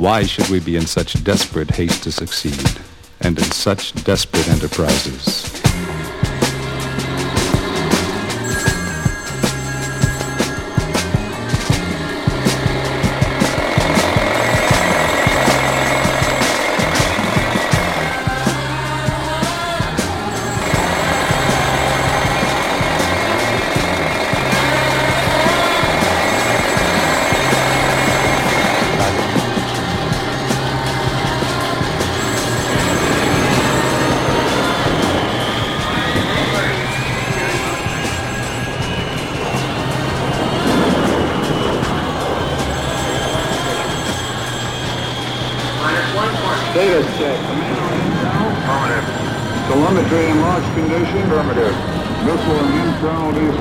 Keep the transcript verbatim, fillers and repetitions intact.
Why should we be in such desperate haste to succeed, and in such desperate enterprises? Status check. Affirmative. Telemetry in launch condition. Affirmative. Missile and internal